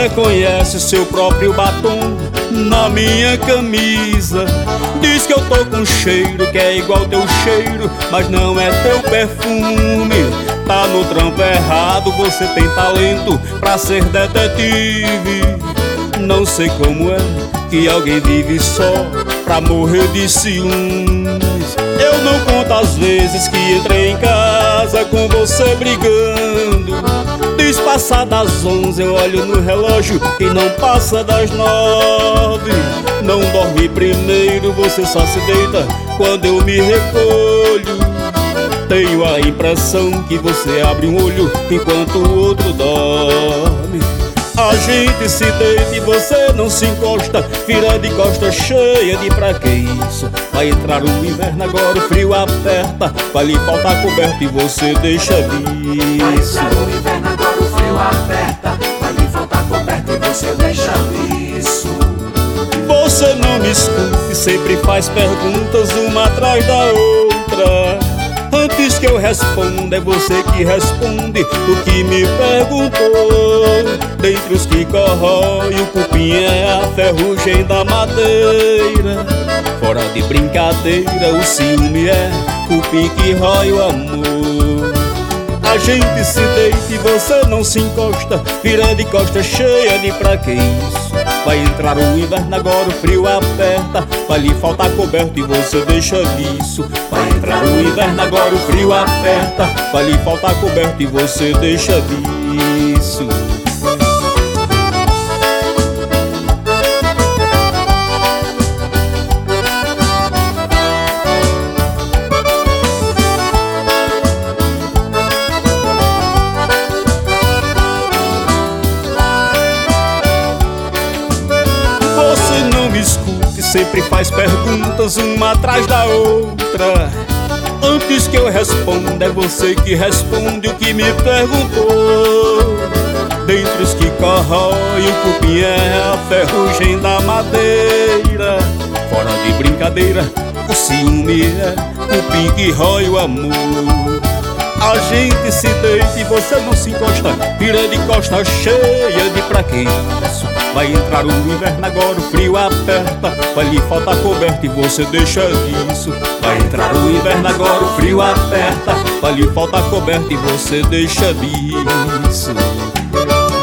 reconhece seu próprio batom na minha camisa. Diz que eu tô com cheiro que é igual teu cheiro, mas não é teu perfume. Tá no trampo errado, você tem talento pra ser detetive. Não sei como é que alguém vive só pra morrer de ciúmes. Eu não conto as vezes que entrei em casa com você brigando. Diz passar das 11, eu olho no relógio e não passa das 9. Não dorme primeiro, você só se deita quando eu me recolho. Tenho a impressão que você abre um olho enquanto o outro dorme. A gente se deita e você não se encosta, vira de costa cheia de pra que isso? Vai entrar o inverno agora, o frio aperta, vai lhe faltar coberta e você deixa disso. Vai entrar o inverno agora, o frio aperta, vai lhe faltar coberta e você deixa disso. Você não me escuta e sempre faz perguntas uma atrás da outra. Antes que eu responda, é você que responde o que me perguntou. Dentre os que corrói, o cupim é a ferrugem da madeira. Fora de brincadeira, o ciúme é cupim que rói o amor. A gente se deita e você não se encosta, vira de costa cheia de pra que isso? Vai entrar o inverno agora, o frio aperta, vai lhe faltar coberta e você deixa disso. Vai entrar o inverno agora, o frio aperta, vai lhe faltar coberta e você deixa disso. Sempre faz perguntas uma atrás da outra. Antes que eu responda, é você que responde o que me perguntou. Dentre os que corrói, o cupim é a ferrugem da madeira. Fora de brincadeira, o ciúme é cupim que rói o amor. A gente se deita e você não se encosta, vira de costa cheia de pra que isso? Vai entrar o inverno agora, o frio aperta, vai lhe faltar coberta e você deixa disso. Vai entrar o inverno agora, o frio aperta, vai lhe faltar coberta e você deixa disso.